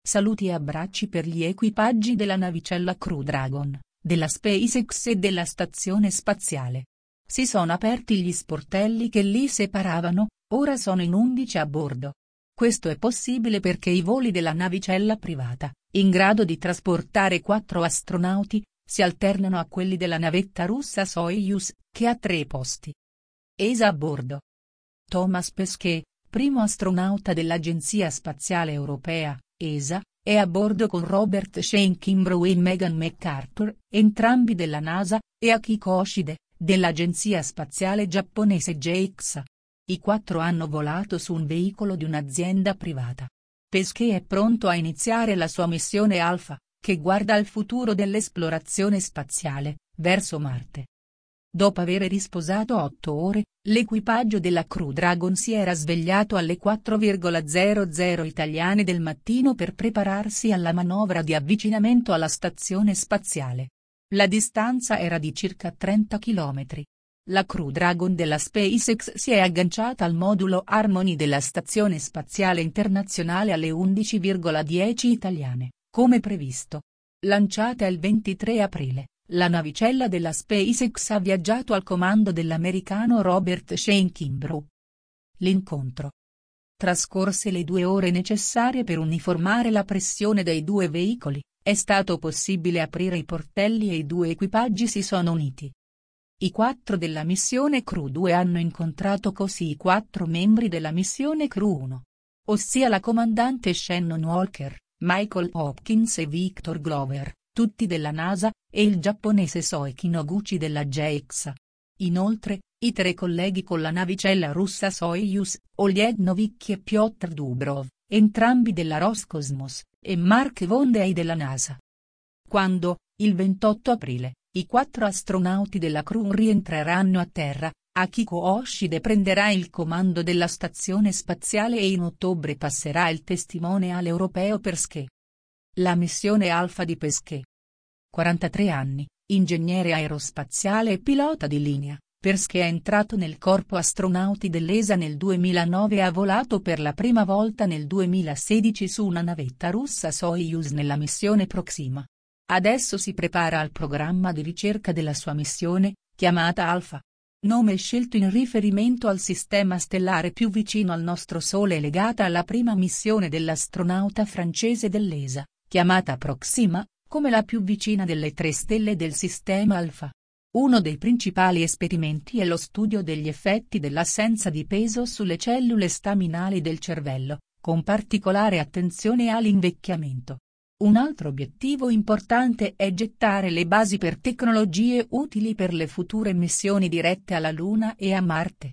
Saluti e abbracci per gli equipaggi della navicella Crew Dragon, della SpaceX e della stazione spaziale. Si sono aperti gli sportelli che li separavano, ora sono in 11 a bordo. Questo è possibile perché i voli della navicella privata, in grado di trasportare 4 astronauti, si alternano a quelli della navetta russa Soyuz, che ha 3 posti. ESA a bordo. Thomas Pesquet, primo astronauta dell'Agenzia Spaziale Europea, ESA, è a bordo con Robert Shane Kimbrough e Megan McArthur, entrambi della NASA, e Akiko Hoshide, dell'Agenzia Spaziale Giapponese JAXA. I 4 hanno volato su un veicolo di un'azienda privata. Pesquet è pronto a iniziare la sua missione Alpha, che guarda al futuro dell'esplorazione spaziale, verso Marte. Dopo aver risposato 8 ore, l'equipaggio della Crew Dragon si era svegliato alle 4:00 italiane del mattino per prepararsi alla manovra di avvicinamento alla stazione spaziale. La distanza era di circa 30 km. La Crew Dragon della SpaceX si è agganciata al modulo Harmony della Stazione Spaziale Internazionale alle 11:10 italiane, come previsto. Lanciata il 23 aprile, la navicella della SpaceX ha viaggiato al comando dell'americano Robert Shane Kimbrough. L'incontro. Trascorse le 2 ore necessarie per uniformare la pressione dei 2 veicoli, è stato possibile aprire i portelli e i 2 equipaggi si sono uniti. I 4 della missione Crew 2 hanno incontrato così i 4 membri della missione Crew 1. Ossia la comandante Shannon Walker, Michael Hopkins e Victor Glover, tutti della NASA, e il giapponese Soichi Noguchi della JAXA. Inoltre, i 3 colleghi con la navicella russa Soyuz, Oleg Novicki e Pyotr Dubrov, entrambi della Roscosmos, e Mark Vondey della NASA. Quando, il 28 aprile, i 4 astronauti della Crew rientreranno a terra, Akiko Hoshide prenderà il comando della stazione spaziale e in ottobre passerà il testimonial europeo Pesquet. La missione Alpha di Pesquet. 43 anni, ingegnere aerospaziale e pilota di linea, Pesquet è entrato nel corpo astronauti dell'ESA nel 2009 e ha volato per la prima volta nel 2016 su una navetta russa Soyuz nella missione Proxima. Adesso si prepara al programma di ricerca della sua missione, chiamata Alpha. Nome scelto in riferimento al sistema stellare più vicino al nostro Sole e legata alla prima missione dell'astronauta francese dell'ESA, chiamata Proxima, come la più vicina delle 3 stelle del sistema Alpha. Uno dei principali esperimenti è lo studio degli effetti dell'assenza di peso sulle cellule staminali del cervello, con particolare attenzione all'invecchiamento. Un altro obiettivo importante è gettare le basi per tecnologie utili per le future missioni dirette alla Luna e a Marte.